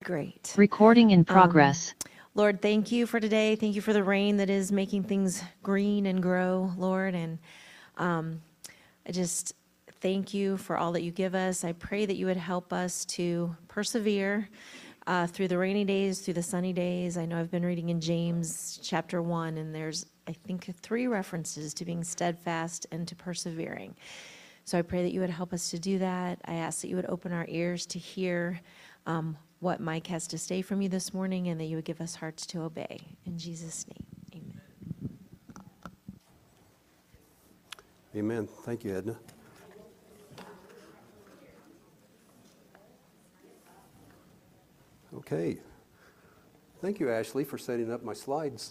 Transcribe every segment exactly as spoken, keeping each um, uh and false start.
Great. Recording in Um, progress. Lord, thank you for today. Thank you for the rain that is making things green and grow, Lord. And um, I just thank you for all that you give us. I pray that you would help us to persevere uh, through the rainy days, through the sunny days. I know I've been reading in James chapter one, and there's, I think, three references to being steadfast and to persevering. So I pray that you would help us to do that. I ask that you would open our ears to hear um, what Mike has to say from you this morning, and that you would give us hearts to obey. In Jesus' name, amen. Amen. Thank you, Edna. Okay. Thank you, Ashley, for setting up my slides.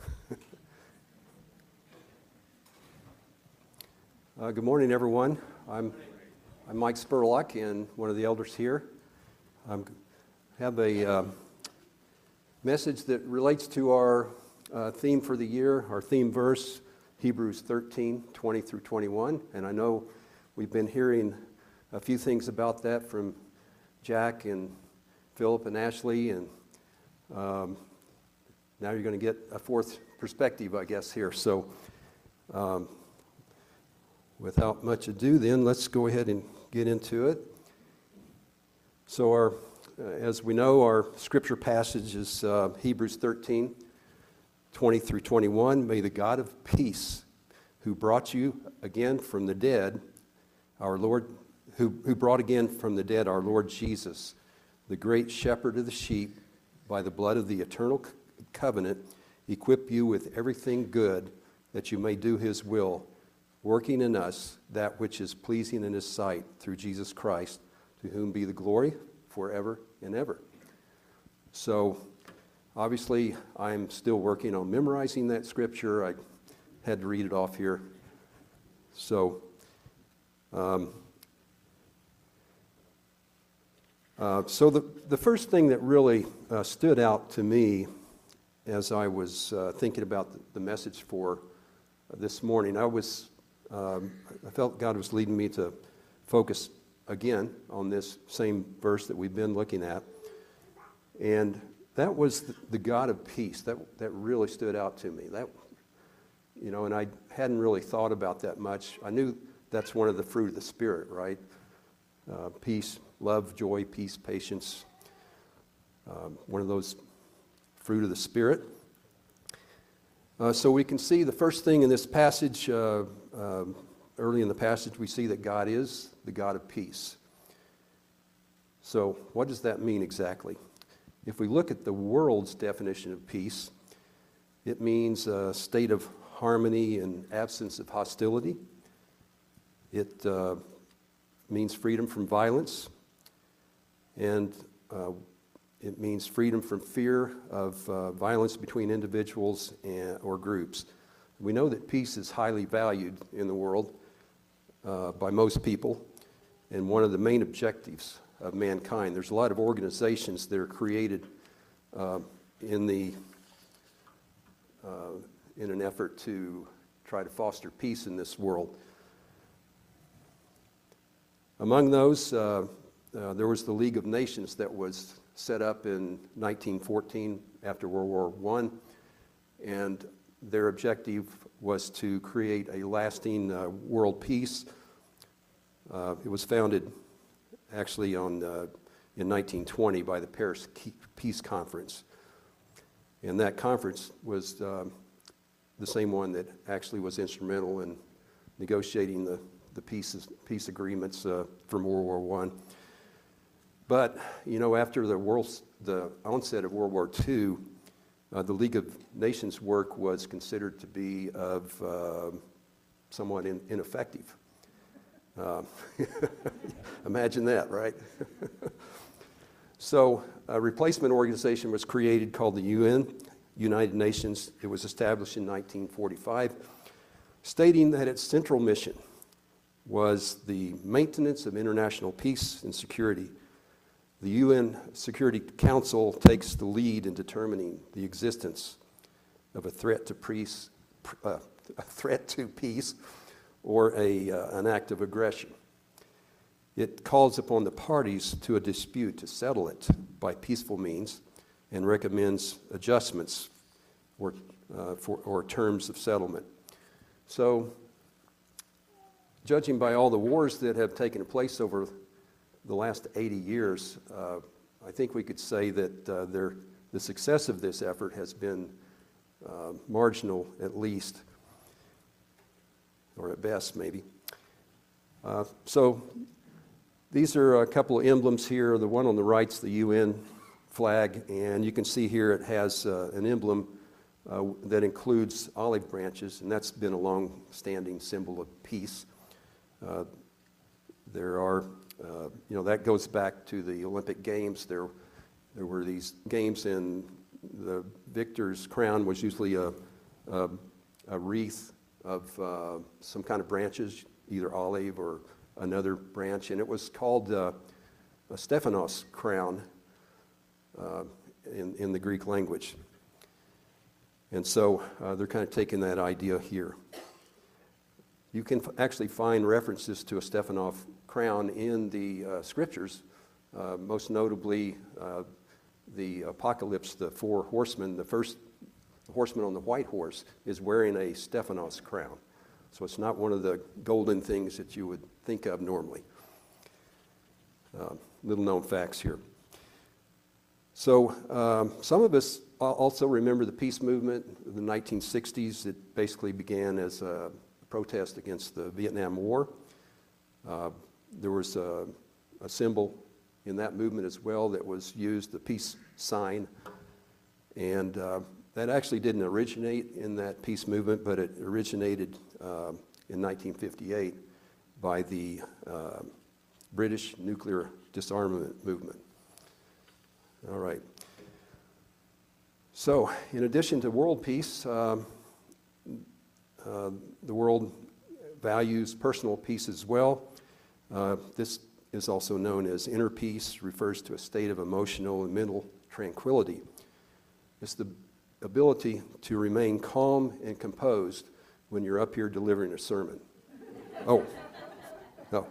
uh, good morning, everyone. I'm, I'm Mike Spurlock, and one of the elders here. I have a uh, message that relates to our uh, theme for the year, our theme verse, Hebrews thirteen, twenty through twenty-one. And I know we've been hearing a few things about that from Jack and Philip and Ashley, and um, now you're going to get a fourth perspective, I guess, here. So um, without much ado, then, let's go ahead and get into it. So our, uh, as we know, our scripture passage is uh, Hebrews thirteen, twenty through twenty-one. May the God of peace, who brought you again from the dead, our Lord, who, who brought again from the dead our Lord Jesus, the great shepherd of the sheep, by the blood of the eternal c- covenant, equip you with everything good, that you may do his will, working in us that which is pleasing in his sight, through Jesus Christ, to whom be the glory forever and ever. So, obviously, I'm still working on memorizing that scripture. I had to read it off here. So, um, uh, so the, the first thing that really uh, stood out to me as I was uh, thinking about the, the message for this morning, I was, um, I felt God was leading me to focus again on this same verse that we've been looking at. And that was the, the God of peace. That that really stood out to me. That, you know, and I hadn't really thought about that much. I knew that's one of the fruit of the Spirit, right? Uh, peace, love, joy, peace, patience. Um, one of those fruit of the Spirit. Uh, so we can see the first thing in this passage, uh, uh, early in the passage, we see that God is the God of peace. So what does that mean exactly? If we look at the world's definition of peace, it means a state of harmony and absence of hostility. It uh, means freedom from violence, and uh, it means freedom from fear of uh, violence between individuals and, or groups. We know that peace is highly valued in the world uh, by most people, and one of the main objectives of mankind. There's a lot of organizations that are created uh, in the uh, in an effort to try to foster peace in this world. Among those, uh, uh, there was the League of Nations that was set up in nineteen fourteen after World War One, and their objective was to create a lasting uh, world peace. Uh, it was founded actually on uh, in nineteen twenty by the Paris Peace Conference. And that conference was um, the same one that actually was instrumental in negotiating the, the peace, peace agreements uh, from World War One. But, you know, after the, world, the onset of World War Two, uh, the League of Nations work was considered to be of uh, somewhat in, ineffective. Uh, imagine that, right? So a replacement organization was created called the U N, United Nations. It was established in nineteen forty-five, stating that its central mission was the maintenance of international peace and security. The U N Security Council takes the lead in determining the existence of a threat to peace, uh, a threat to peace, or a, uh, an act of aggression. It calls upon the parties to a dispute to settle it by peaceful means and recommends adjustments or, uh, for, or terms of settlement. So, judging by all the wars that have taken place over the last eighty years, uh, I think we could say that uh, there, the success of this effort has been uh, marginal, at least, or at best, maybe. Uh, so, these are a couple of emblems here. The one on the right is the U N flag, and you can see here it has uh, an emblem uh, that includes olive branches, and that's been a long-standing symbol of peace. Uh, there are, uh, you know, that goes back to the Olympic Games. There, there were these games, and the victor's crown was usually a, a, a wreath of uh, some kind of branches, either olive or another branch, and it was called uh, a Stephanos crown uh, in, in the Greek language. And so uh, they're kind of taking that idea here. You can f- actually find references to a Stephanov crown in the uh, scriptures, uh, most notably uh, the Apocalypse, the four horsemen. The first horseman on the white horse is wearing a Stephanos crown. So it's not one of the golden things that you would think of normally. Uh, little known facts here. So um, some of us also remember the peace movement of the nineteen sixties. It basically began as a protest against the Vietnam War. Uh, there was a, a symbol in that movement as well that was used, the peace sign. And uh, that actually didn't originate in that peace movement, but it originated uh, in nineteen fifty-eight by the uh, British nuclear disarmament movement. All right. So, in addition to world peace, um, uh, the world values personal peace as well. Uh, this is also known as inner peace, refers to a state of emotional and mental tranquility. It's the ability to remain calm and composed when you're up here delivering a sermon. Oh, no.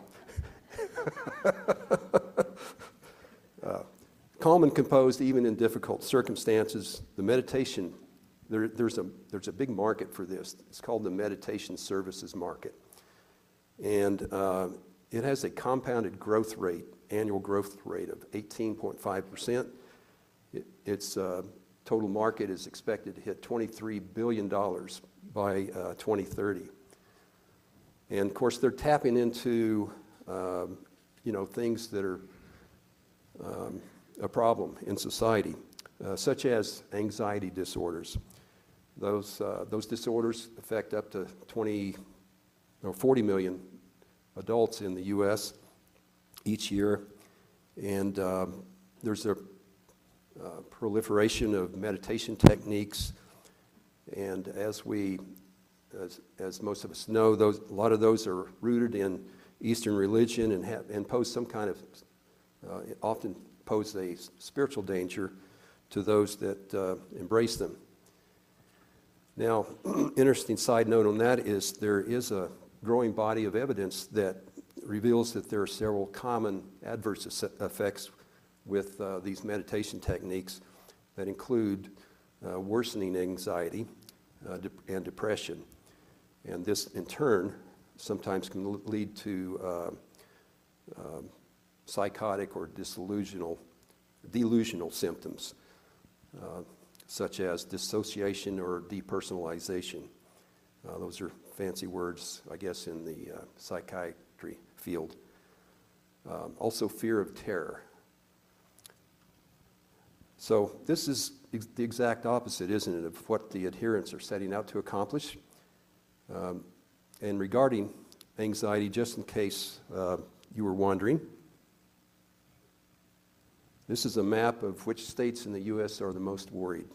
uh, calm and composed even in difficult circumstances. The meditation, there, there's, a, there's a big market for this. It's called the meditation services market. And uh, it has a compounded growth rate, annual growth rate of eighteen point five percent. It, its uh, total market is expected to hit twenty-three billion dollars by uh, twenty thirty. And of course, they're tapping into, um, you know, things that are um, a problem in society, uh, such as anxiety disorders. Those uh, those disorders affect up to twenty or forty million adults in the U S each year, and uh, there's a uh, proliferation of meditation techniques. And as we, as, as most of us know, those a lot of those are rooted in Eastern religion and have and pose some kind of uh, often pose a spiritual danger to those that uh, embrace them. Now, interesting side note on that is there is a growing body of evidence that reveals that there are several common adverse effects with uh, these meditation techniques that include uh, worsening anxiety uh, de- and depression. And this, in turn, sometimes can l- lead to uh, uh, psychotic or disillusional, delusional symptoms, uh, such as dissociation or depersonalization. Uh, those are fancy words, I guess, in the uh, psychiatry field. Um, also, fear of terror. So this is ex- the exact opposite, isn't it, of what the adherents are setting out to accomplish. Um, and regarding anxiety, just in case uh, you were wondering, this is a map of which states in the U S are the most worried.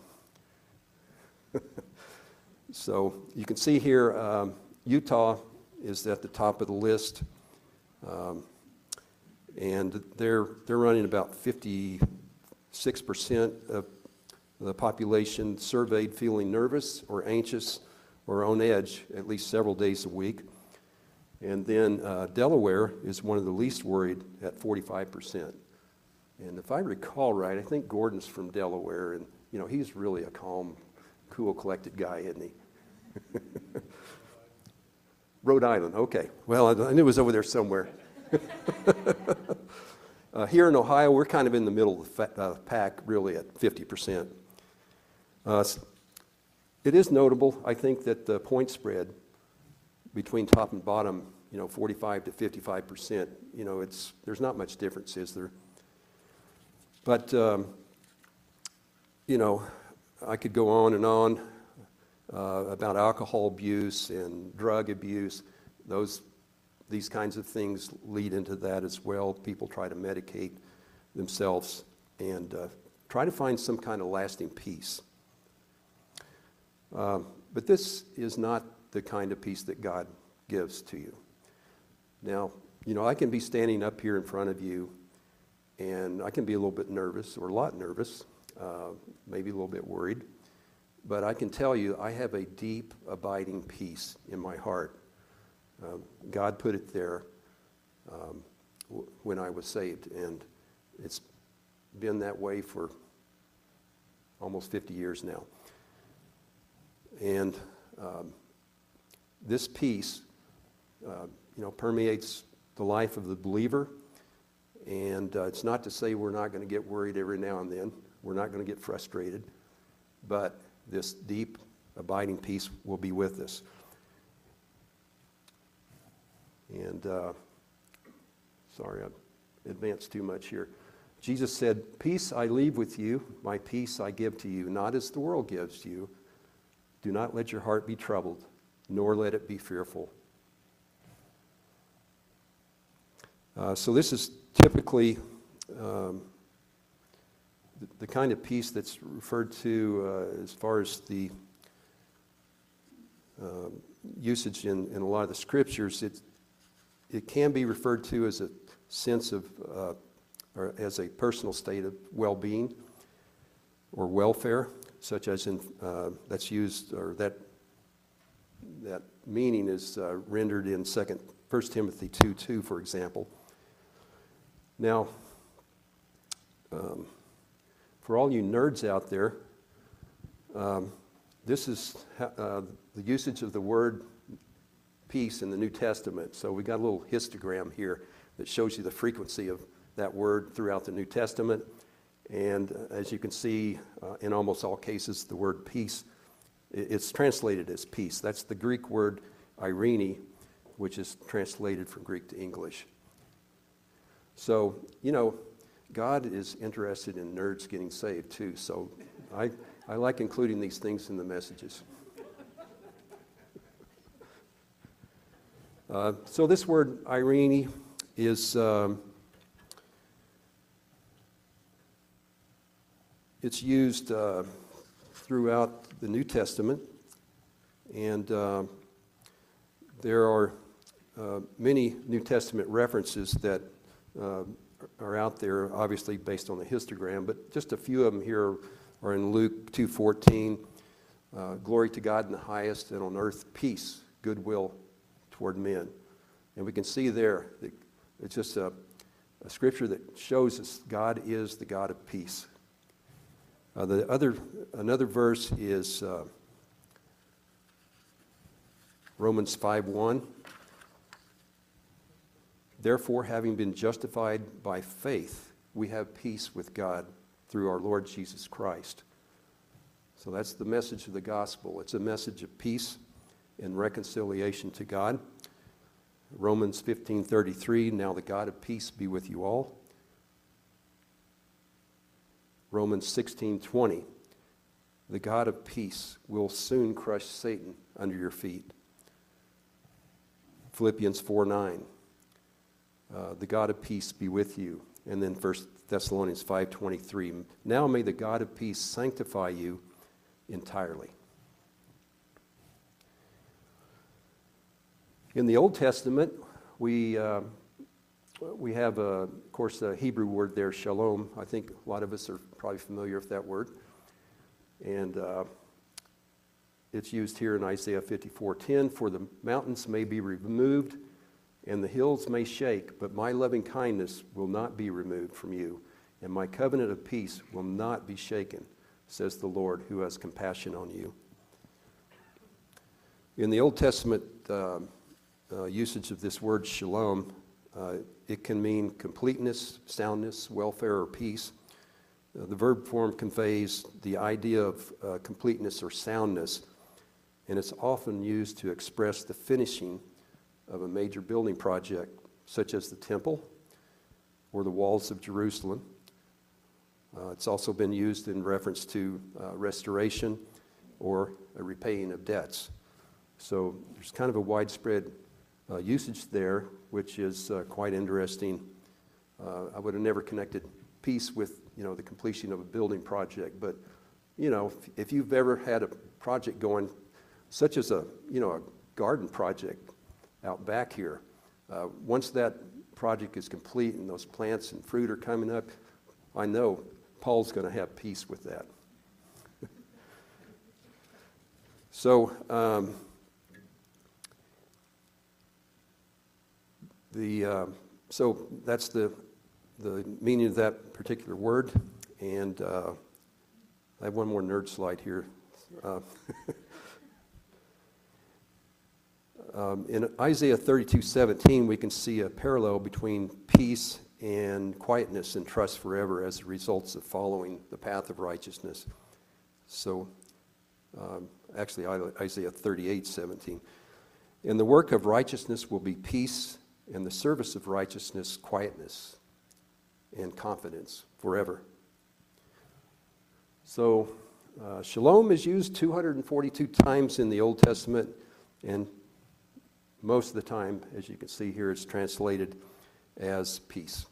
So you can see here, um, Utah is at the top of the list, um, and they're they're running about fifty-six percent of the population surveyed feeling nervous or anxious or on edge at least several days a week. And then uh, Delaware is one of the least worried at forty-five percent. And if I recall right, I think Gordon's from Delaware, and you know he's really a calm, cool, collected guy, isn't he? Rhode Island, okay. Well, I, I knew it was over there somewhere. uh, here in Ohio, we're kind of in the middle of the fa- uh, pack, really, at fifty percent. Uh, it is notable, I think, that the point spread between top and bottom, you know, forty-five to fifty-five percent, you know, it's, there's not much difference, is there? But, um, you know, I could go on and on uh, about alcohol abuse and drug abuse. Those, these kinds of things lead into that as well. People try to medicate themselves and uh, try to find some kind of lasting peace. Um, but this is not the kind of peace that God gives to you. Now, you know, I can be standing up here in front of you, and I can be a little bit nervous, or a lot nervous, uh, maybe a little bit worried. But I can tell you, I have a deep, abiding peace in my heart. Uh, God put it there um, w- when I was saved, and it's been that way for almost fifty years now. And um, this peace, uh, you know, permeates the life of the believer. And uh, it's not to say we're not going to get worried every now and then. We're not going to get frustrated. But this deep, abiding peace will be with us. And, uh, sorry, I advanced too much here. Jesus said, "Peace I leave with you, my peace I give to you, not as the world gives you. Do not let your heart be troubled, nor let it be fearful." Uh, so this is typically um, the, the kind of peace that's referred to uh, as far as the uh, usage in, in a lot of the scriptures. It, it can be referred to as a sense of, uh, or as a personal state of well-being or welfare, such as in, uh, that's used, or that, that meaning is uh, rendered in second, First Timothy two two, for example. Now, um, for all you nerds out there, um, this is uh, the usage of the word peace in the New Testament. So we got a little histogram here that shows you the frequency of that word throughout the New Testament. And uh, as you can see, uh, in almost all cases, the word peace, it's translated as peace. That's the Greek word eirene, which is translated from Greek to English. So, you know, God is interested in nerds getting saved too. So I, I like including these things in the messages. Uh, so this word eirene is, um, it's used uh, throughout the New Testament. And uh, there are uh, many New Testament references that Uh, are out there, obviously based on the histogram, but just a few of them here are in Luke two fourteen. Uh, Glory to God in the highest, and on earth peace, goodwill toward men. And we can see there that it's just a, a scripture that shows us God is the God of peace. Uh, the other, another verse is uh, Romans five one. Therefore, having been justified by faith, we have peace with God through our Lord Jesus Christ. So that's the message of the gospel. It's a message of peace and reconciliation to God. Romans fifteen thirty-three, now the God of peace be with you all. Romans sixteen twenty, the God of peace will soon crush Satan under your feet. Philippians four nine. Uh, the God of peace be with you. And then First Thessalonians five twenty-three. Now may the God of peace sanctify you entirely. In the Old Testament, we uh, we have, uh, of course, the Hebrew word there, shalom. I think a lot of us are probably familiar with that word. And uh, it's used here in Isaiah fifty-four ten. For the mountains may be removed, and the hills may shake, but my loving kindness will not be removed from you, and my covenant of peace will not be shaken, says the Lord, who has compassion on you. In the Old Testament uh, uh, usage of this word shalom, uh, it can mean completeness, soundness, welfare, or peace. Uh, the verb form conveys the idea of uh, completeness or soundness, and it's often used to express the finishing of a major building project, such as the temple or the walls of Jerusalem. Uh, it's also been used in reference to uh, restoration or a repaying of debts. So there's kind of a widespread uh, usage there, which is uh, quite interesting. Uh, I would have never connected peace with, you know, the completion of a building project, but, you know, if, if you've ever had a project going, such as a, you know, a garden project out back here, uh, once that project is complete and those plants and fruit are coming up, I know Paul's going to have peace with that. So, um, the uh, so that's the the meaning of that particular word, and uh, I have one more nerd slide here. Uh, um, in Isaiah thirty-two seventeen, we can see a parallel between peace and quietness and trust forever as a result of following the path of righteousness. So, um, actually, Isaiah thirty-eight seventeen. And the work of righteousness will be peace, and the service of righteousness, quietness and confidence forever. So, uh, shalom is used two hundred forty-two times in the Old Testament, and most of the time, as you can see here, it's translated as peace.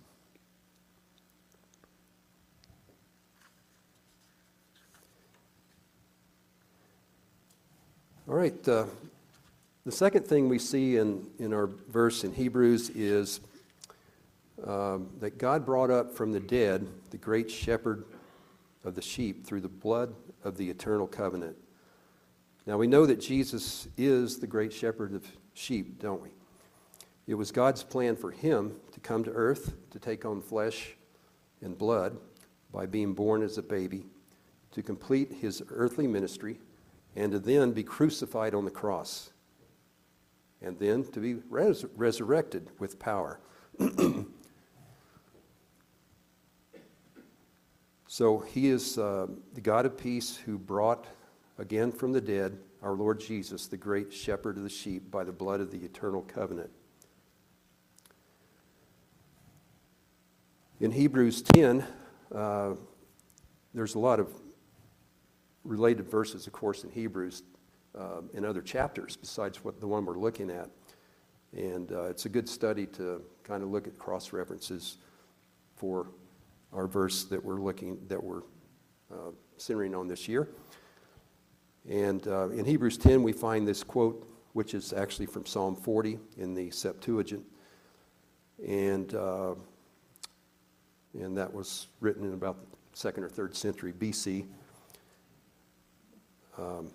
All right, uh, the second thing we see in, in our verse in Hebrews is um, that God brought up from the dead the great shepherd of the sheep through the blood of the eternal covenant. Now we know that Jesus is the great shepherd of sheep, don't we? It was God's plan for him to come to earth, to take on flesh and blood by being born as a baby, to complete his earthly ministry, and to then be crucified on the cross, and then to be res- resurrected with power. So he is uh, the God of peace who brought again from the dead our Lord Jesus, the great shepherd of the sheep, by the blood of the eternal covenant. In Hebrews ten, uh, there's a lot of related verses, of course, in Hebrews uh, in other chapters besides what the one we're looking at. And uh, it's a good study to kind of look at cross-references for our verse that we're looking, that we're uh, centering on this year. And uh, in Hebrews ten, we find this quote, which is actually from Psalm forty in the Septuagint. And, uh, and that was written in about the second or third century B C. Um,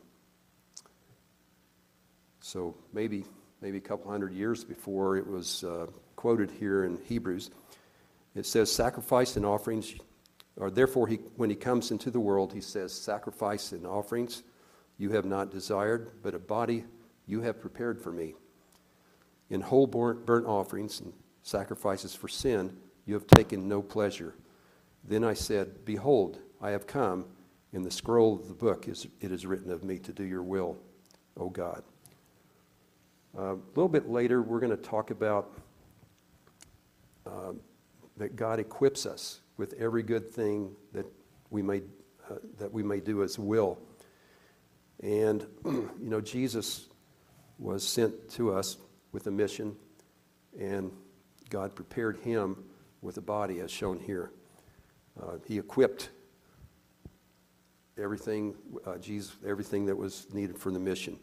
so maybe maybe a couple hundred years before it was uh, quoted here in Hebrews. It says, sacrifice and offerings, or therefore he, when he comes into the world, he says, sacrifice and offerings you have not desired, but a body you have prepared for me. In whole burnt, burnt offerings and sacrifices for sin you have taken no pleasure. Then I said, behold, I have come. In the scroll of the book is, it is written of me to do your will, O God. Uh, a little bit later, we're going to talk about uh, that God equips us with every good thing that we may uh, that we may do as will. And you know, Jesus was sent to us with a mission, and God prepared him with a body, as shown here. Uh, he equipped everything, uh, Jesus, everything that was needed for the mission.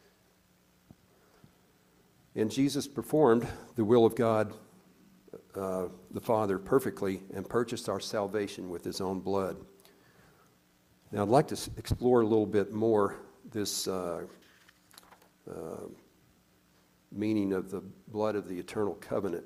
And Jesus performed the will of God, uh, the Father, perfectly, and purchased our salvation with his own blood. Now, I'd like to s- explore a little bit more this uh, uh, meaning of the blood of the eternal covenant.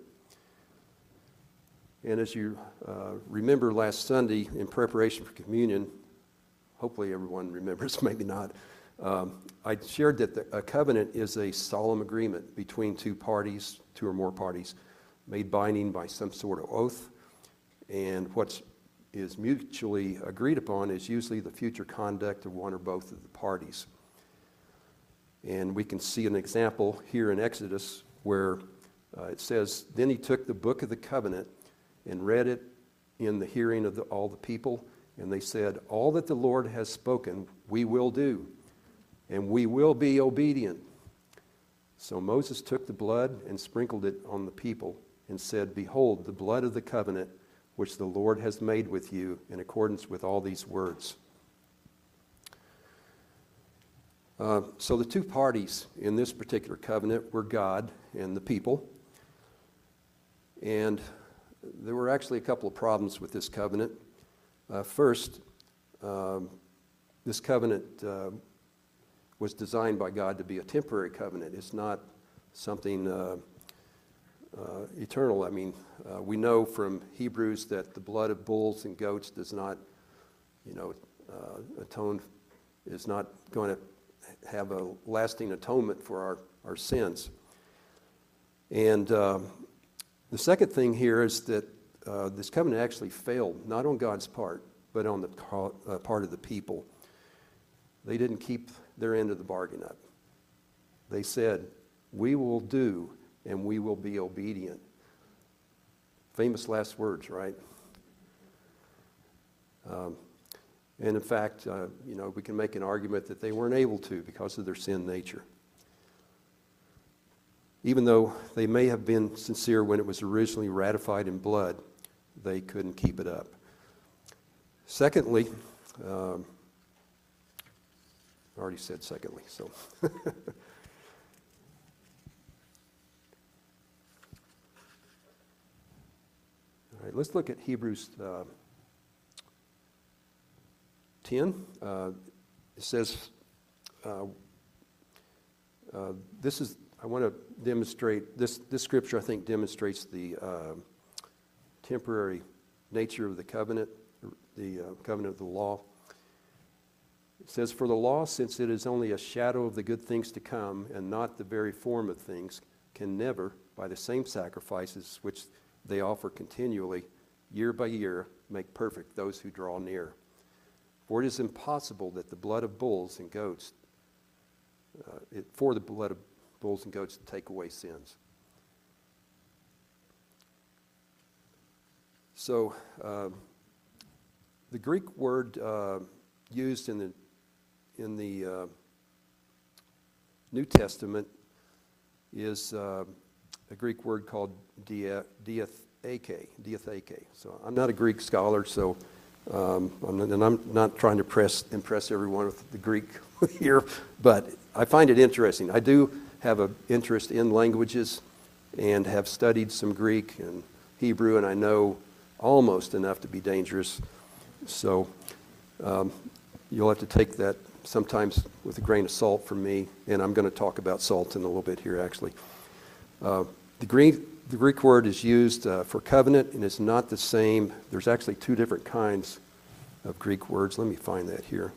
And as you uh, remember last Sunday in preparation for communion, hopefully everyone remembers, maybe not, um, I shared that the, a covenant is a solemn agreement between two parties, two or more parties, made binding by some sort of oath. And what is mutually agreed upon is usually the future conduct of one or both of the parties. And we can see an example here in Exodus where uh, it says, "Then he took the book of the covenant and read it in the hearing of the, all the people. And they said, 'All that the Lord has spoken, we will do, and we will be obedient.' So Moses took the blood and sprinkled it on the people and said, 'Behold, the blood of the covenant which the Lord has made with you in accordance with all these words.'" Uh, so the two parties in this particular covenant were God and the people. And there were actually a couple of problems with this covenant. Uh, first, um, this covenant uh, was designed by God to be a temporary covenant. It's not something uh, uh, eternal. I mean, uh, we know from Hebrews that the blood of bulls and goats does not, you know, uh, atone, is not going to have a lasting atonement for our, our sins. And um, the second thing here is that uh, this covenant actually failed, not on God's part, but on the co- uh, part of the people. They didn't keep their end of the bargain up. They said, "We will do and we will be obedient." Famous last words, right? Um, and in fact, uh, you know, we can make an argument that they weren't able to because of their sin nature. Even though they may have been sincere when it was originally ratified in blood, they couldn't keep it up. Secondly, um, I already said secondly, so. All right, let's look at Hebrews uh, ten. Uh, it says, uh, uh, this is, I want to demonstrate, this, this scripture I think demonstrates the uh, temporary nature of the covenant, the uh, covenant of the law. It says, "For the law, since it is only a shadow of the good things to come and not the very form of things, can never, by the same sacrifices which they offer continually, year by year, make perfect those who draw near. For it is impossible that the blood of bulls and goats, uh, it, for the blood of bulls and goats to take away sins." So, uh, the Greek word uh, used in the in the uh, New Testament is uh, a Greek word called dia, diatheke, diatheke. So I'm not a Greek scholar, so um, I'm not, and I'm not trying to press, impress everyone with the Greek here, but I find it interesting. I do have an interest in languages and have studied some Greek and Hebrew, and I know almost enough to be dangerous. So um, you'll have to take that sometimes with a grain of salt from me, and I'm going to talk about salt in a little bit here, actually. Uh, the, Greek, the Greek word is used uh, for covenant, and it's not the same. There's actually two different kinds of Greek words. Let me find that here.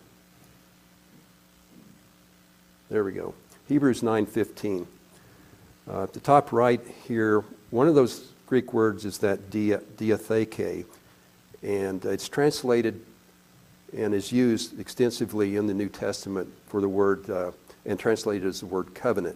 There we go. Hebrews nine fifteen. Uh, at the top right here, one of those Greek words is that dia, diatheke, and it's translated and is used extensively in the New Testament for the word, uh, and translated as the word covenant.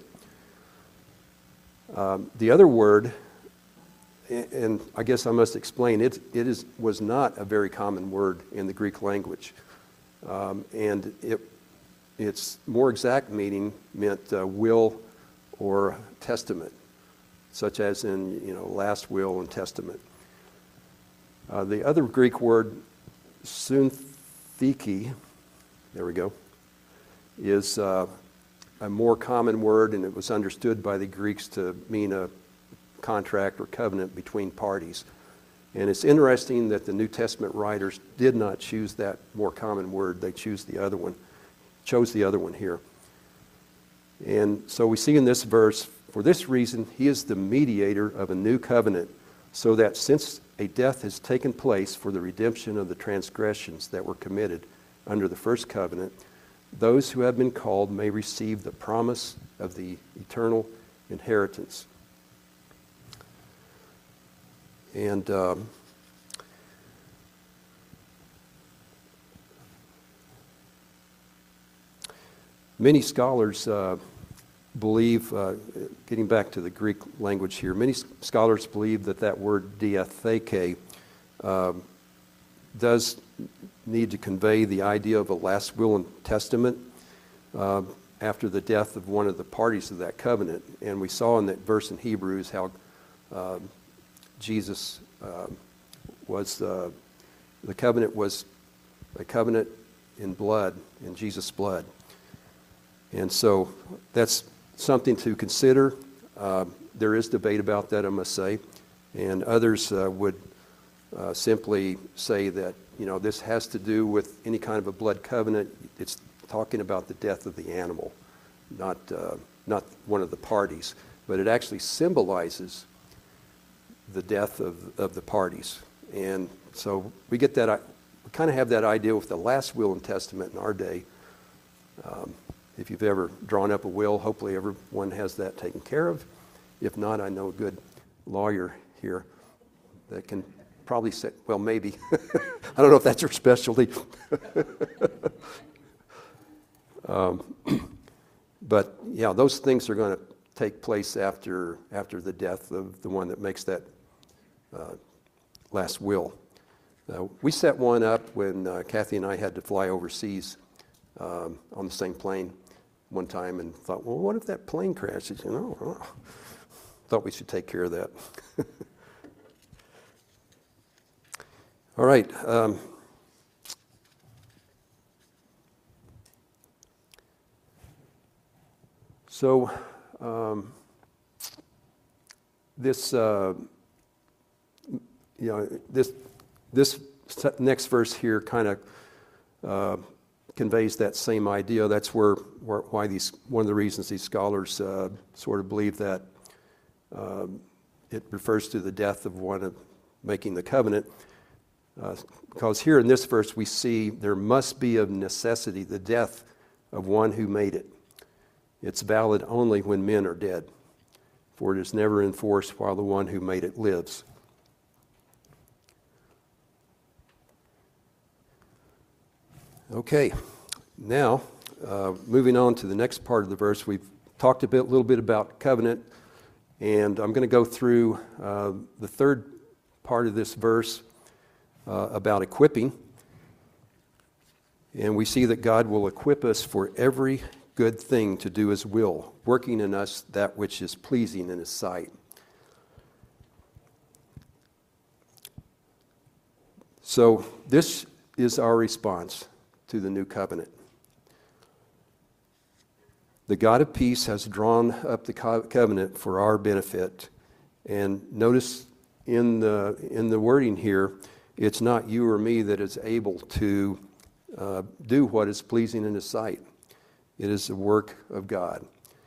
Um, the other word, and I guess I must explain, it, it is, was not a very common word in the Greek language. Um, and it, its more exact meaning meant uh, will or testament, such as in, you know, last will and testament. Uh, the other Greek word, syntheke, there we go, is uh, a more common word, and it was understood by the Greeks to mean a contract or covenant between parties. And it's interesting that the New Testament writers did not choose that more common word. They choose the other one, chose the other one here. And so we see in this verse, for this reason, he is the mediator of a new covenant, so that since a death has taken place for the redemption of the transgressions that were committed under the first covenant, those who have been called may receive the promise of the eternal inheritance. And um, many scholars uh, believe, uh, getting back to the Greek language here, many scholars believe that that word diatheke uh, does need to convey the idea of a last will and testament uh, after the death of one of the parties of that covenant. And we saw in that verse in Hebrews how uh, Jesus uh, was, uh, the covenant was a covenant in blood, in Jesus' blood. And so that's something to consider. Uh, there is debate about that, I must say. And others uh, would uh, simply say that, you know, this has to do with any kind of a blood covenant. It's talking about the death of the animal, not, uh, not one of the parties. But it actually symbolizes the death of, of the parties. And so we get that, we kind of have that idea with the last will and testament in our day. Um, If you've ever drawn up a will, hopefully everyone has that taken care of. If not, I know a good lawyer here that can probably say, well, maybe. I don't know if that's your specialty. um, but, yeah, those things are going to take place after, after the death of the one that makes that uh, last will. Uh, we set one up when uh, Kathy and I had to fly overseas um, on the same plane one time and thought, well, what if that plane crashes? You know, oh, thought we should take care of that. All right. Um, so um, this, uh, you know, this this next verse here kind of uh, conveys that same idea. That's where, where why these one of the reasons these scholars uh, sort of believe that uh, it refers to the death of one of making the covenant. Uh, because here in this verse we see there must be of necessity the death of one who made it. It's valid only when men are dead, for it is never enforced while the one who made it lives. Okay, now uh, moving on to the next part of the verse, we've talked a bit, little bit about covenant, and I'm going to go through uh, the third part of this verse uh, about equipping. And we see that God will equip us for every good thing to do His will, working in us that which is pleasing in His sight. So this is our response to the new covenant. The God of peace has drawn up the co- covenant for our benefit. And notice in the, in the wording here, it's not you or me that is able to uh, do what is pleasing in His sight. It is the work of God.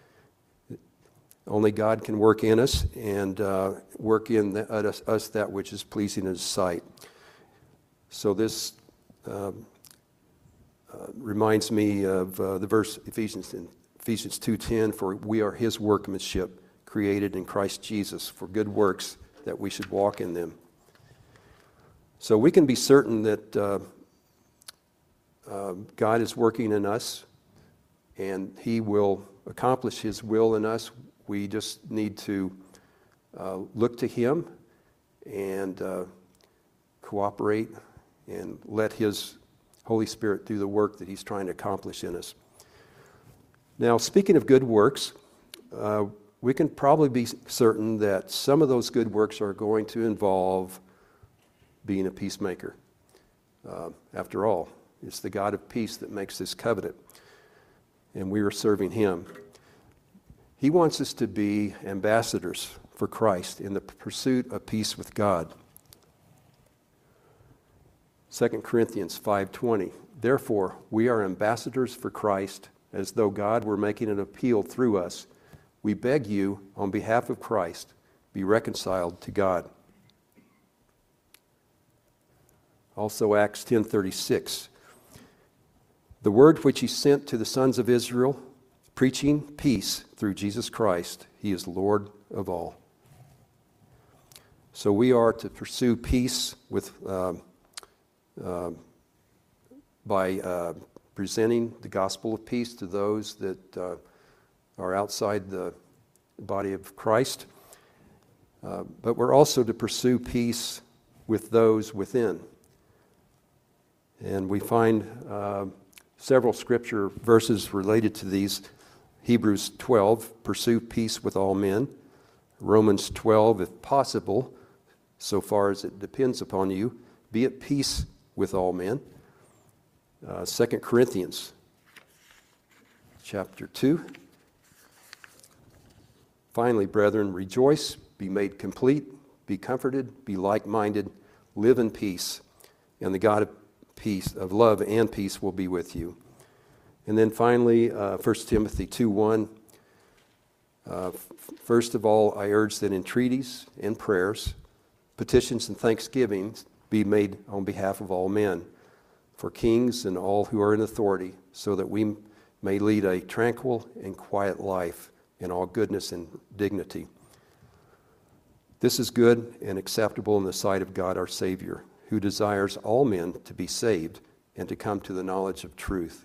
Only God can work in us and uh, work in the, us, us that which is pleasing in His sight. So this uh, uh, reminds me of uh, the verse Ephesians in Ephesians two ten, for we are His workmanship, created in Christ Jesus for good works, that we should walk in them. So we can be certain that uh, uh, God is working in us, and He will accomplish His will in us. We just need to uh, look to Him and uh, cooperate and let His Holy Spirit do the work that He's trying to accomplish in us. Now, speaking of good works, uh, we can probably be certain that some of those good works are going to involve being a peacemaker. Uh, after all, it's the God of peace that makes this covenant, and we are serving Him. He wants us to be ambassadors for Christ in the pursuit of peace with God. Second Corinthians five twenty, therefore, we are ambassadors for Christ, as though God were making an appeal through us. We beg you, on behalf of Christ, be reconciled to God. Also Acts ten thirty-six. The word which he sent to the sons of Israel, preaching peace through Jesus Christ. He is Lord of all. So we are to pursue peace with um, uh, by uh, presenting the gospel of peace to those that uh, are outside the body of Christ. Uh, but we're also to pursue peace with those within. And we find uh, several scripture verses related to these. Hebrews twelve, pursue peace with all men. Romans twelve, if possible, so far as it depends upon you, be at peace with all men. Uh, Second Corinthians chapter two. Finally, brethren, rejoice, be made complete, be comforted, be like-minded, live in peace, and the God of peace, of love and peace will be with you. And then finally, uh, First Timothy two one. Uh, f- first of all, I urge that entreaties and prayers, petitions and thanksgivings be made on behalf of all men, for kings and all who are in authority, so that we may lead a tranquil and quiet life in all goodness and dignity. This is good and acceptable in the sight of God our Savior, who desires all men to be saved and to come to the knowledge of truth.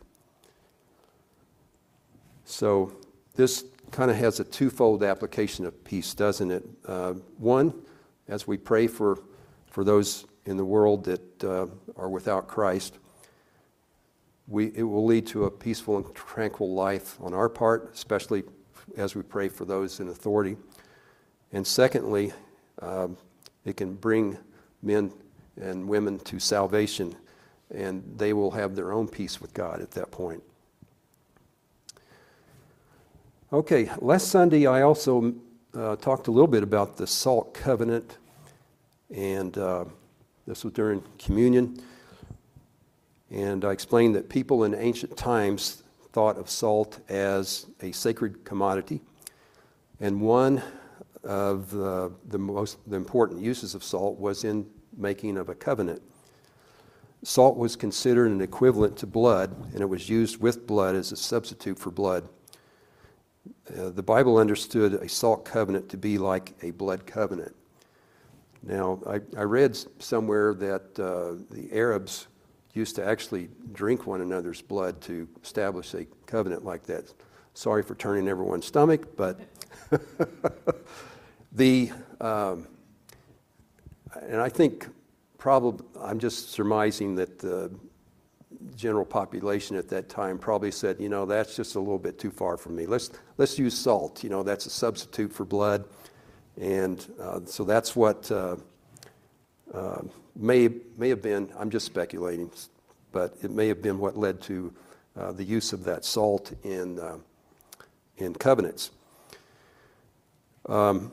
So this kind of has a twofold application of peace, doesn't it? Uh, one, as we pray for, for those in the world that uh, are without Christ, we, it will lead to a peaceful and tranquil life on our part, especially as we pray for those in authority. And secondly, um, it can bring men and women to salvation, and they will have their own peace with God at that point. Okay, last Sunday I also uh, talked a little bit about the salt covenant, and uh, this was during communion, and I explained that people in ancient times thought of salt as a sacred commodity, and one of the, the most the important uses of salt was in making of a covenant. Salt was considered an equivalent to blood, and it was used with blood as a substitute for blood. Uh, the Bible understood a salt covenant to be like a blood covenant. Now, I, I read somewhere that uh, the Arabs used to actually drink one another's blood to establish a covenant like that. Sorry for turning everyone's stomach, but the um, and I think probably I'm just surmising that the general population at that time probably said, you know, that's just a little bit too far from me. Let's let's use salt. You know, that's a substitute for blood, and uh, so that's what uh, uh, may may have been. I'm just speculating, but it may have been what led to uh, the use of that salt in uh, in covenants. Um,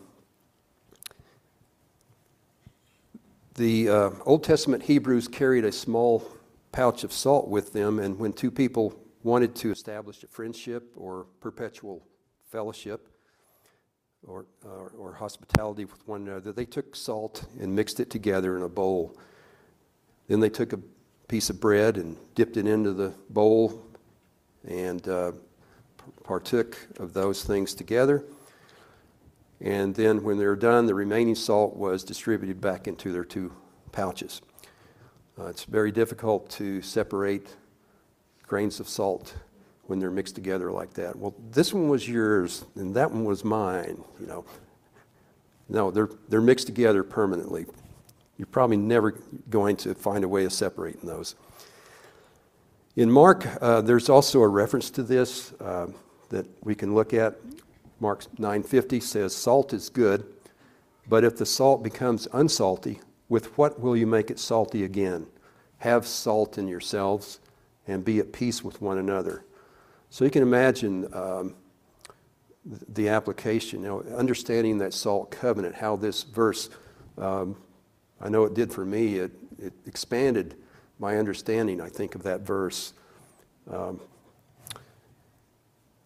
the uh, Old Testament Hebrews carried a small pouch of salt with them, and when two people wanted to establish a friendship or perpetual fellowship or, or, or hospitality with one another, they took salt and mixed it together in a bowl. Then they took a piece of bread and dipped it into the bowl and uh, partook of those things together. And then when they were done, the remaining salt was distributed back into their two pouches. Uh, it's very difficult to separate grains of salt when they're mixed together like that. Well, this one was yours, and that one was mine, you know. No, they're they're mixed together permanently. You're probably never going to find a way of separating those. In Mark, uh, there's also a reference to this uh, that we can look at. Mark nine fifty says, "Salt is good, but if the salt becomes unsalty, with what will you make it salty again? Have salt in yourselves and be at peace with one another." So you can imagine um, the application, you know, understanding that salt covenant, how this verse, um, I know it did for me, it, it expanded my understanding, I think, of that verse. Um,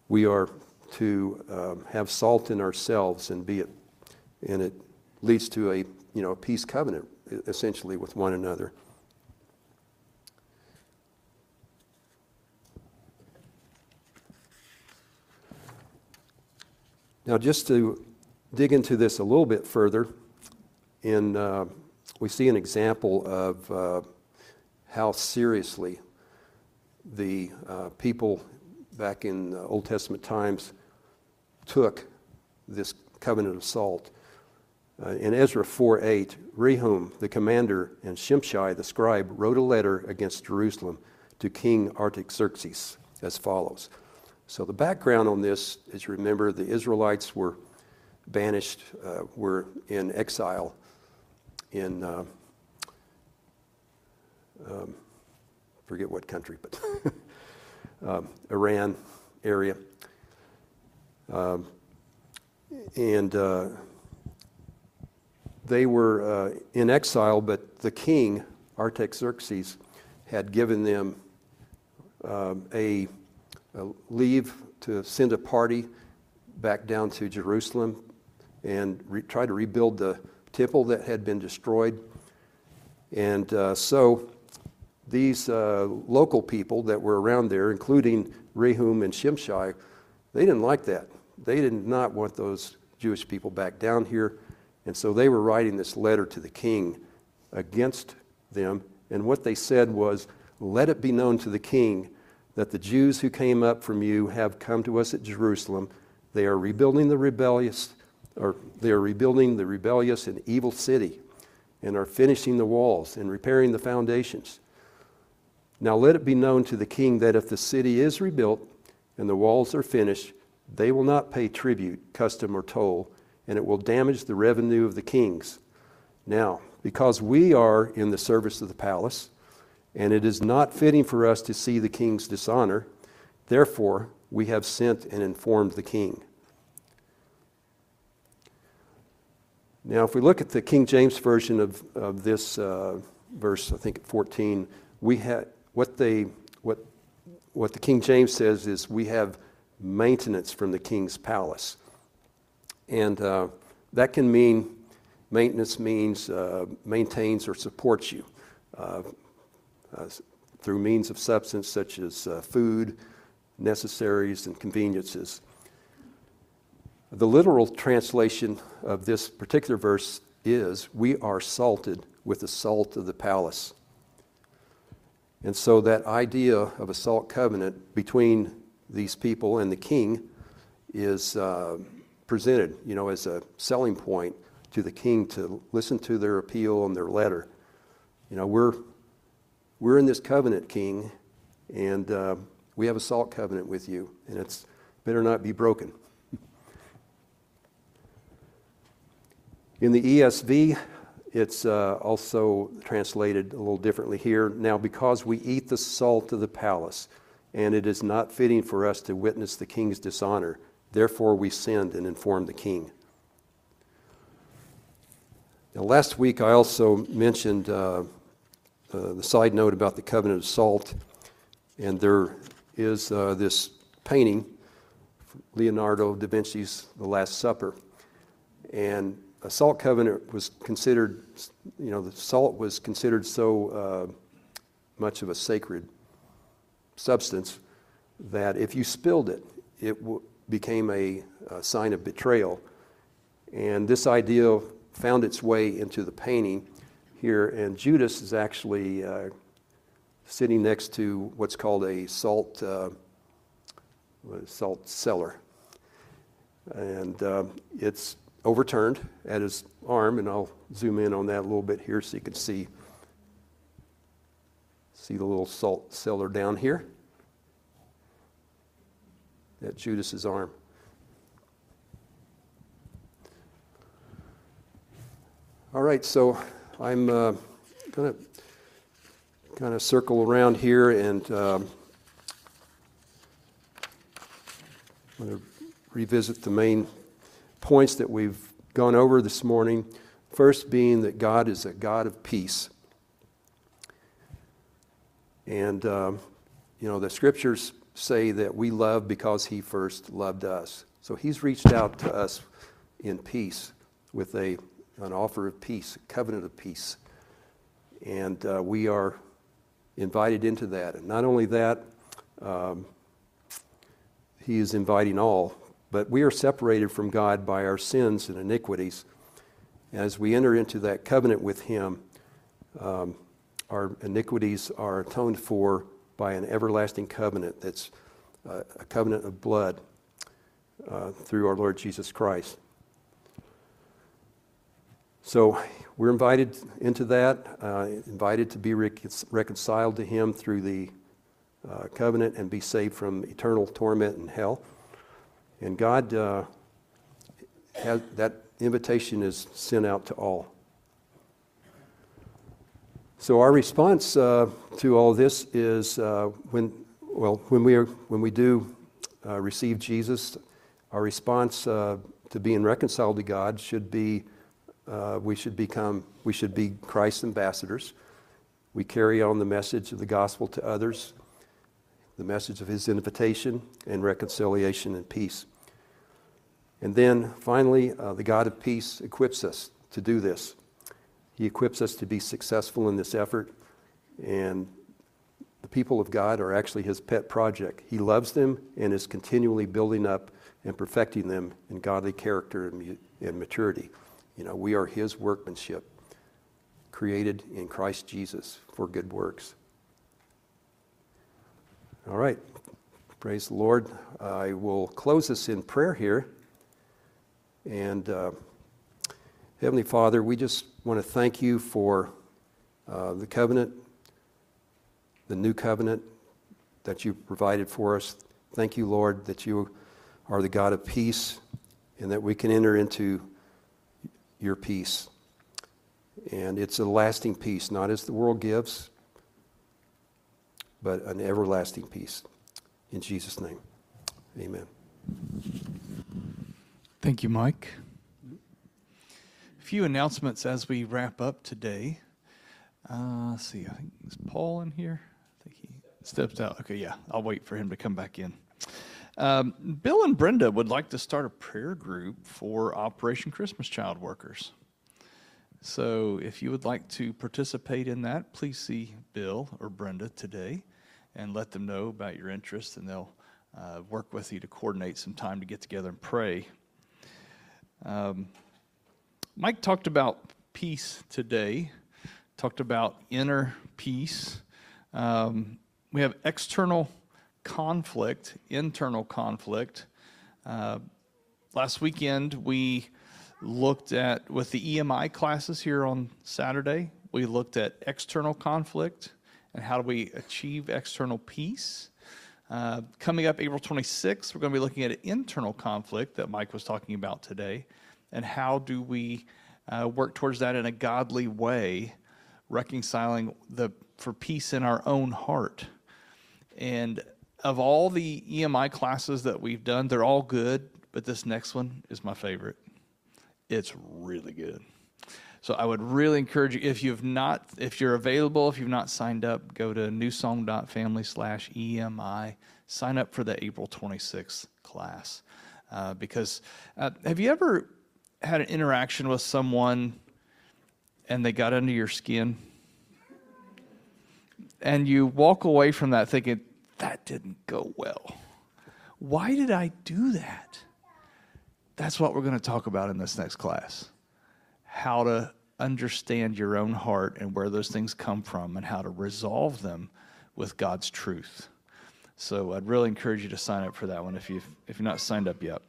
we are to um, have salt in ourselves and be it, and it leads to a, you know, a peace covenant, essentially, with one another. Now, just to dig into this a little bit further, in, uh, we see an example of uh, how seriously the uh, people back in uh, Old Testament times took this covenant of salt. Uh, in Ezra four eight, Rehum the commander and Shimshai the scribe wrote a letter against Jerusalem to King Artaxerxes as follows. So the background on this is, remember, the Israelites were banished, uh, were in exile in, uh, um, forget what country, but um, Iran area. Um, and uh, they were uh, in exile, but the king, Artaxerxes, had given them um, a Uh, leave to send a party back down to Jerusalem and re- try to rebuild the temple that had been destroyed. And uh, so these uh, local people that were around there, including Rehum and Shimshai, they didn't like that. They did not want those Jewish people back down here. And so they were writing this letter to the king against them. And what they said was, "Let it be known to the king that the Jews who came up from you have come to us at Jerusalem. They are rebuilding the rebellious, or they are rebuilding the rebellious and evil city, and are finishing the walls and repairing the foundations. Now let it be known to the king that if the city is rebuilt and the walls are finished, they will not pay tribute, custom, or toll, and it will damage the revenue of the kings. Now, because we are in the service of the palace, and it is not fitting for us to see the king's dishonor. Therefore, we have sent and informed the king." Now, if we look at the King James Version of, of this uh, verse, I think at fourteen, we have what they what what the King James says is we have maintenance from the king's palace, and uh, that can mean maintenance means uh, maintains or supports you. Uh, Uh, through means of substance such as uh, food, necessaries, and conveniences. The literal translation of this particular verse is, "We are salted with the salt of the palace." And so that idea of a salt covenant between these people and the king is uh, presented, you know, as a selling point to the king to listen to their appeal and their letter. You know, we're We're in this covenant, king, and uh, we have a salt covenant with you, and it's better not be broken. In the E S V, it's uh, also translated a little differently here. "Now, because we eat the salt of the palace, and it is not fitting for us to witness the king's dishonor, therefore we send and inform the king." Now, last week I also mentioned uh, Uh, the side note about the covenant of salt, and there is uh, this painting, Leonardo da Vinci's The Last Supper, and a salt covenant was considered, you know, the salt was considered so uh, much of a sacred substance that if you spilled it, it w- became a, a sign of betrayal. And this idea found its way into the painting here, and Judas is actually uh, sitting next to what's called a salt uh, salt cellar, and uh, it's overturned at his arm, and I'll zoom in on that a little bit here so you can see see the little salt cellar down here at Judas's arm. All right, so I'm uh, going to kind of circle around here, and um, I'm going to revisit the main points that we've gone over this morning. First being that God is a God of peace. And, um, you know, the scriptures say that we love because he first loved us. So he's reached out to us in peace with a an offer of peace, a covenant of peace. And uh, we are invited into that. And not only that, um, he is inviting all, but we are separated from God by our sins and iniquities. As we enter into that covenant with him, um, our iniquities are atoned for by an everlasting covenant that's uh, a covenant of blood uh, through our Lord Jesus Christ. So we're invited into that, uh, invited to be rec- reconciled to him through the uh, covenant and be saved from eternal torment in hell. And God, uh, has, that invitation is sent out to all. So our response uh, to all this is uh, when, well, when we are, when we do uh, receive Jesus, our response uh, to being reconciled to God should be Uh, we should become, we should be Christ's ambassadors. We carry on the message of the gospel to others, the message of his invitation and reconciliation and peace. And then finally, uh, the God of peace equips us to do this. He equips us to be successful in this effort, and the people of God are actually his pet project. He loves them and is continually building up and perfecting them in godly character and, and maturity. You know, we are his workmanship, created in Christ Jesus for good works. All right. Praise the Lord. I will close this in prayer here. And uh, Heavenly Father, we just want to thank you for uh, the covenant, the new covenant that you provided for us. Thank you, Lord, that you are the God of peace and that we can enter into your peace. And it's a lasting peace, not as the world gives, but an everlasting peace. In Jesus' name, amen. Thank you, Mike. A few announcements as we wrap up today. Uh, let's see, I think, is Paul in here? I think he stepped out. Okay, yeah, I'll wait for him to come back in. Um, Bill and Brenda would like to start a prayer group for Operation Christmas Child workers. So if you would like to participate in that, please see Bill or Brenda today and let them know about your interest, and they'll uh, work with you to coordinate some time to get together and pray. Um, Mike talked about peace today, talked about inner peace. Um, we have external conflict, internal conflict. Uh, last weekend, we looked at, with the E M I classes here on Saturday, we looked at external conflict and how do we achieve external peace. Uh, coming up April twenty-sixth, we're going to be looking at an internal conflict that Mike was talking about today, and how do we uh, work towards that in a godly way, reconciling the for peace in our own heart. And of all the E M I classes that we've done, they're all good, but this next one is my favorite. It's really good. So I would really encourage you, if you've not, if you're available, if you've not signed up, go to newsong.family slash EMI. Sign up for the April twenty-sixth class. Uh, because uh, have you ever had an interaction with someone and they got under your skin? And you walk away from that thinking, that didn't go well. Why did I do that? That's what we're going to talk about in this next class. How to understand your own heart and where those things come from and how to resolve them with God's truth. So I'd really encourage you to sign up for that one if you've, if you're not signed up yet.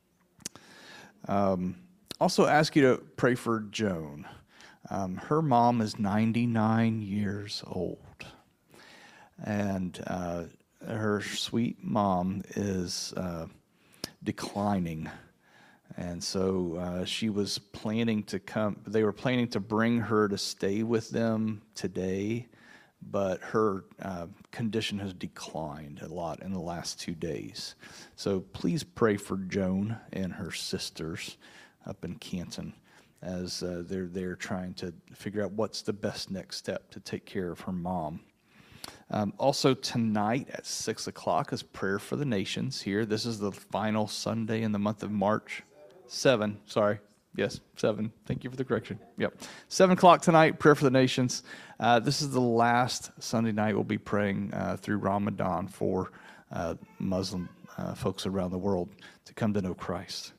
Um, also ask you to pray for Joan. Um, her mom is ninety-nine years old. And uh, her sweet mom is uh, declining. And so uh, she was planning to come, they were planning to bring her to stay with them today, but her uh, condition has declined a lot in the last two days. So please pray for Joan and her sisters up in Canton as uh, they're, they're trying to figure out what's the best next step to take care of her mom. Um, also tonight at six o'clock is Prayer for the Nations here. This is the final Sunday in the month of March. Seven, sorry. Yes, seven. Thank you for the correction. Yep. Seven o'clock tonight, Prayer for the Nations. Uh, this is the last Sunday night we'll be praying uh, through Ramadan for uh, Muslim uh, folks around the world to come to know Christ.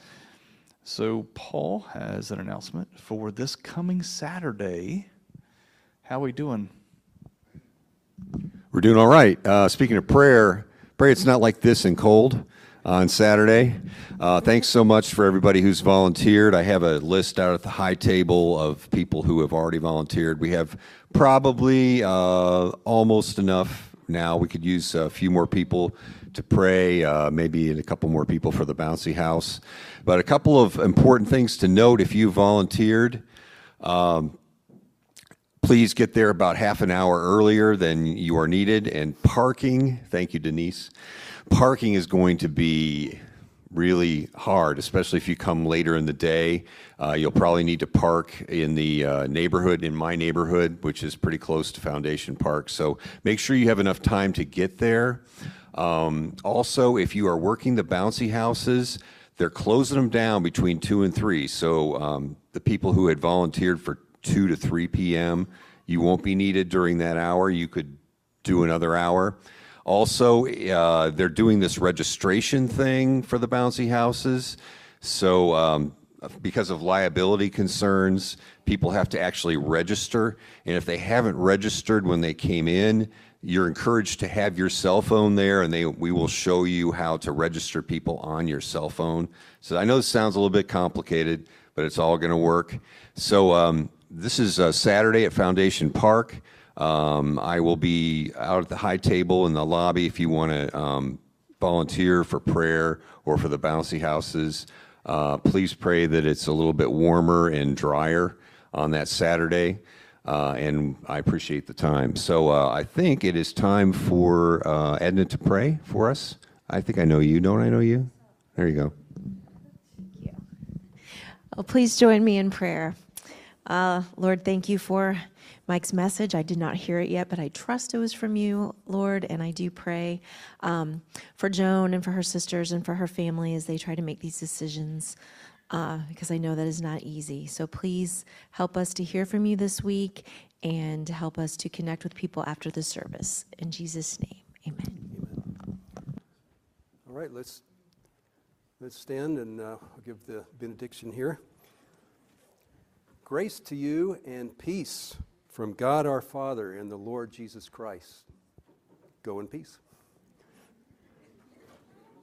So Paul has an announcement for this coming Saturday. How are we doing? We're doing all right. Uh, speaking of prayer, pray it's not like this and cold on Saturday. Uh, thanks so much for everybody who's volunteered. I have a list out at the high table of people who have already volunteered. We have probably uh, almost enough now. We could use a few more people to pray, uh, maybe a couple more people for the bouncy house. But a couple of important things to note if you volunteered. Um, Please get there about half an hour earlier than you are needed. And parking, thank you, Denise. Parking is going to be really hard, especially if you come later in the day. Uh, you'll probably need to park in the uh, neighborhood, in my neighborhood, which is pretty close to Foundation Park. So make sure you have enough time to get there. Um, also, if you are working the bouncy houses, they're closing them down between two and three. So um, the people who had volunteered for two to three p.m. You won't be needed during that hour. You could do another hour. Also, uh, they're doing this registration thing for the bouncy houses. So um, because of liability concerns, people have to actually register. And if they haven't registered when they came in, you're encouraged to have your cell phone there, and they we will show you how to register people on your cell phone. So I know this sounds a little bit complicated, but it's all going to work. So um, this is uh, Saturday at Foundation Park. Um, I will be out at the high table in the lobby if you want to um, volunteer for prayer or for the bouncy houses. Uh, please pray that it's a little bit warmer and drier on that Saturday, uh, and I appreciate the time. So uh, I think it is time for uh, Edna to pray for us. I think I know you. Don't I know you? There you go. Thank you. Oh, please join me in prayer. Uh, Lord, thank you for Mike's message. I did not hear it yet, but I trust it was from you, Lord, and I do pray um, for Joan and for her sisters and for her family as they try to make these decisions, uh, because I know that is not easy. So please help us to hear from you this week and help us to connect with people after the service. In Jesus' name, amen. All right, let's, let's stand and uh, I'll give the benediction here. Grace to you and peace from God our Father and the Lord Jesus Christ. Go in peace.